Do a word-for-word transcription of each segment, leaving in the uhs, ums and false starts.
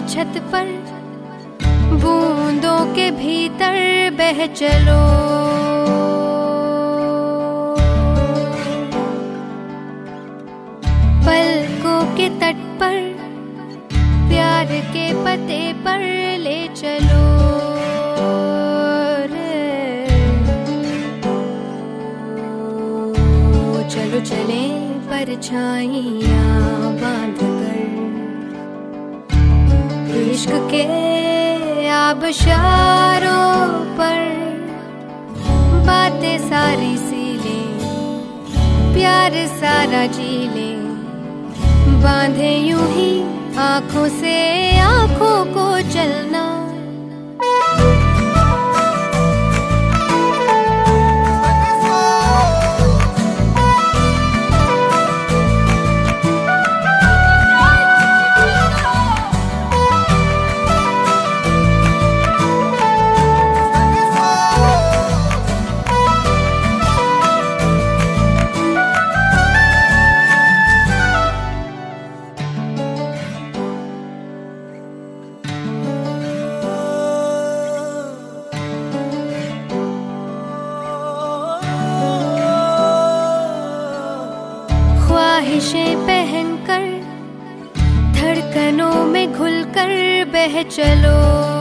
छत पर बूंदों के भीतर बह चलो। पलकों के तट पर प्यार के पते पर ले चलो रे। चलो चले परछाइयाँ बांध कर इश्क के आबशारों पर बातें सारी सी ले, प्यार सारा जी ले, बांधे यूं ही आँखों से आँखों को चलना। ख्वाहिशें पहनकर धड़कनों में घुलकर बह चलो।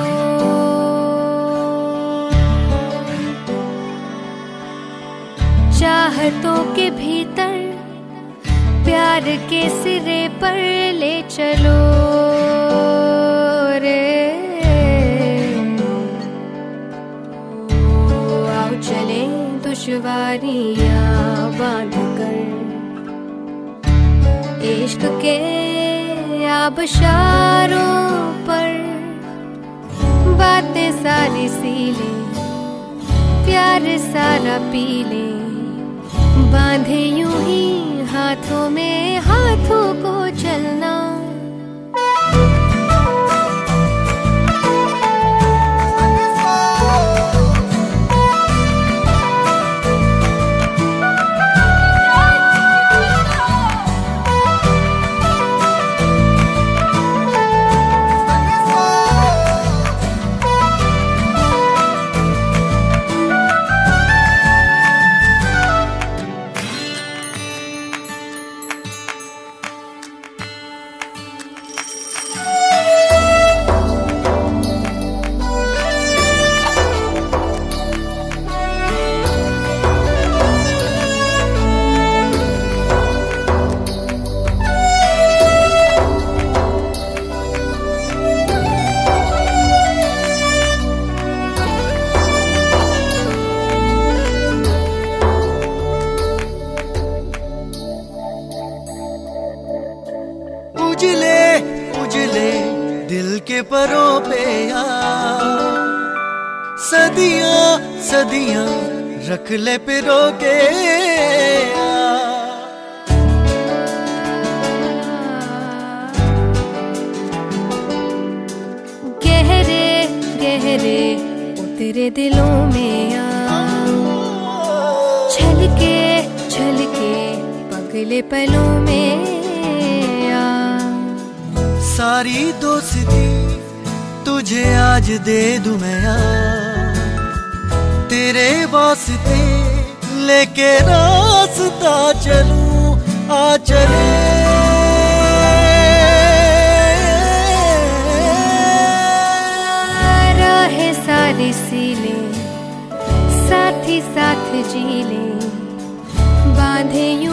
चाहतों के भीतर प्यार के सिरे पर ले चलो रे। आओ चले दुश्वारियाँ बांध कर इश्क के आबशारों पर बातें सारी सी ले, प्यार सारा पी ले, बांधे यूं ही हाथों में हाथों को चलना। उजले उजले दिल के परों पे आ, सदियां सदियां रख ले पिरो के आ। गहरे गहरे उतरे दिलों में आ, छलके छलके पगले पलों में सारी दोस्ती तुझे आज दे दूं मैं यार, तेरे वास्ते लेके रास्ता चलूं आ चले। राहें सारी सी ले, साथ ही साथ जी ले, बांधे